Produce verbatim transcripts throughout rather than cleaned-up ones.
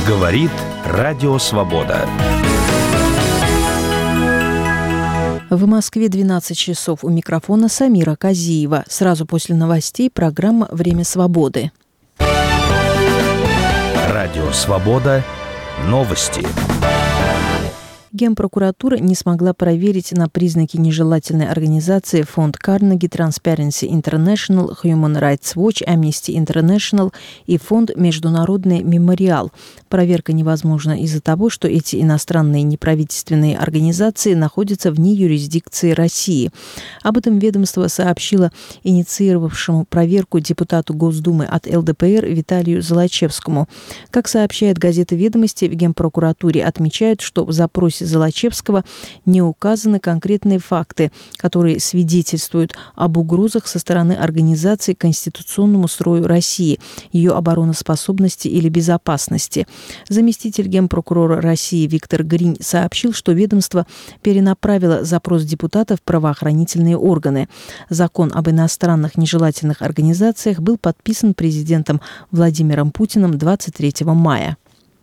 Говорит Радио Свобода. В Москве двенадцать часов. У микрофона Самира Казиева. Сразу после новостей программа «Время свободы». Радио Свобода. Новости. Генпрокуратура не смогла проверить на признаки нежелательной организации фонд Carnegie, Transparency International, Human Rights Watch, Amnesty International и фонд Международный мемориал. Проверка невозможна из-за того, что эти иностранные неправительственные организации находятся вне юрисдикции России. Об этом ведомство сообщило инициировавшему проверку депутату Госдумы от эл дэ пэ эр Виталию Золочевскому. Как сообщает газета «Ведомости», в Генпрокуратуре отмечают, что в запросе Золочевского не указаны конкретные факты, которые свидетельствуют об угрозах со стороны организации конституционному строю России, ее обороноспособности или безопасности. Заместитель генпрокурора России Виктор Гринь сообщил, что ведомство перенаправило запрос депутата в правоохранительные органы. Закон об иностранных нежелательных организациях был подписан президентом Владимиром Путиным двадцать третьего мая.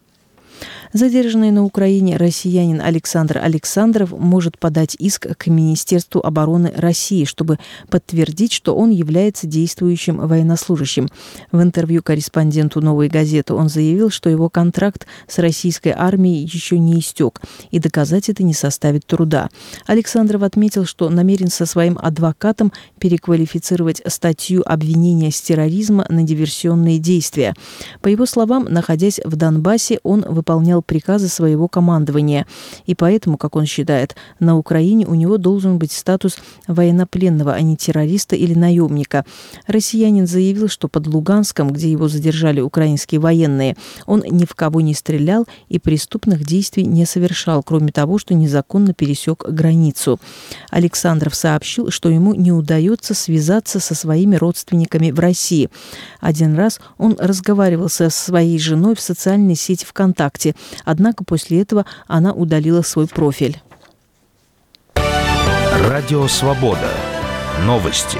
Задержанный на Украине россиянин Александр Александров может подать иск к Министерству обороны России, чтобы подтвердить, что он является действующим военнослужащим. В интервью корреспонденту «Новой газеты» он заявил, что его контракт с российской армией еще не истек, и доказать это не составит труда. Александров отметил, что намерен со своим адвокатом переквалифицировать статью обвинения с терроризма на диверсионные действия. По его словам, находясь в Донбассе, он выполнял приказы своего командования. И поэтому, как он считает, на Украине у него должен быть статус военнопленного, а не террориста или наемника. Россиянин заявил, что под Луганском, где его задержали украинские военные, он ни в кого не стрелял и преступных действий не совершал, кроме того, что незаконно пересек границу. Александров сообщил, что ему не удается связаться со своими родственниками в России. Один раз он разговаривал со своей женой в социальной сети ВКонтакте, однако после этого она удалила свой профиль. Радио Свобода. Новости.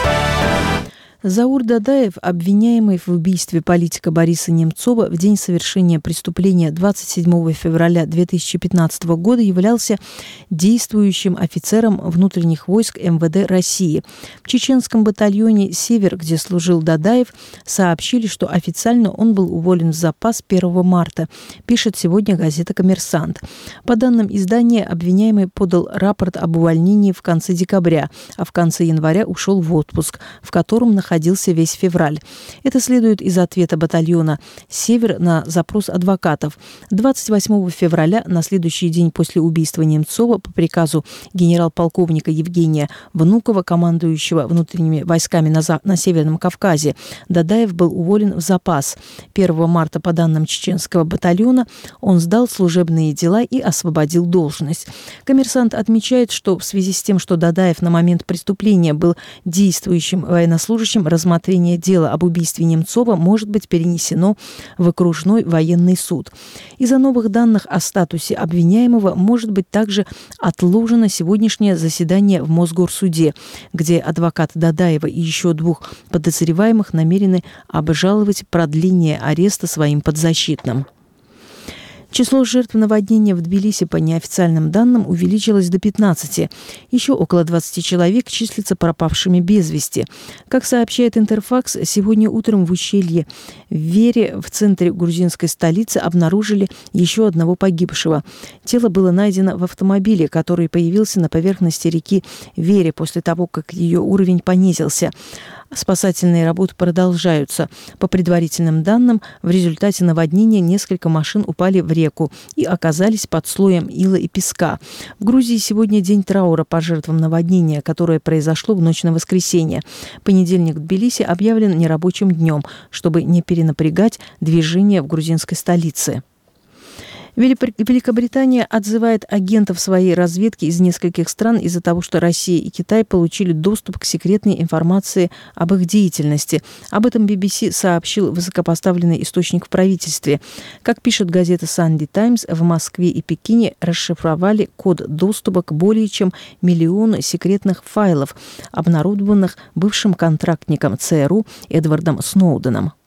Заур Дадаев, обвиняемый в убийстве политика Бориса Немцова в день совершения преступления двадцать седьмого февраля две тысячи пятнадцатого года, являлся действующим офицером внутренних войск эм вэ дэ России. В чеченском батальоне «Север», где служил Дадаев, сообщили, что официально он был уволен в запас первого марта, пишет сегодня газета «Коммерсант». По данным издания, обвиняемый подал рапорт об увольнении в конце декабря, а в конце января ушел в отпуск, в котором находился находился весь февраль. Это следует из ответа батальона «Север» на запрос адвокатов. двадцать восьмого февраля, на следующий день после убийства Немцова, по приказу генерал-полковника Евгения Внукова, командующего внутренними войсками на, за... на Северном Кавказе, Дадаев был уволен в запас. первого марта, по данным чеченского батальона, он сдал служебные дела и освободил должность. «Коммерсант» отмечает, что в связи с тем, что Дадаев на момент преступления был действующим военнослужащим, рассмотрение дела об убийстве Немцова может быть перенесено в окружной военный суд. Из-за новых данных о статусе обвиняемого может быть также отложено сегодняшнее заседание в Мосгорсуде, где адвокат Дадаева и еще двух подозреваемых намерены обжаловать продление ареста своим подзащитным. Число жертв наводнения в Тбилиси, по неофициальным данным, увеличилось до пятнадцати. Еще около двадцати человек числятся пропавшими без вести. Как сообщает Интерфакс, сегодня утром в ущелье Вере в центре грузинской столицы обнаружили еще одного погибшего. Тело было найдено в автомобиле, который появился на поверхности реки Вере после того, как ее уровень понизился. Спасательные работы продолжаются. По предварительным данным, в результате наводнения несколько машин упали в реку и оказались под слоем ила и песка. В Грузии сегодня день траура по жертвам наводнения, которое произошло в ночь на воскресенье. Понедельник в Тбилиси объявлен нерабочим днем, чтобы не перенапрягать движение в грузинской столице. Великобритания отзывает агентов своей разведки из нескольких стран из-за того, что Россия и Китай получили доступ к секретной информации об их деятельности. Об этом би би си сообщил высокопоставленный источник в правительстве. Как пишет газета Sunday Times, в Москве и Пекине расшифровали код доступа к более чем миллиону секретных файлов, обнародованных бывшим контрактником ЦРУ Эдвардом Сноуденом.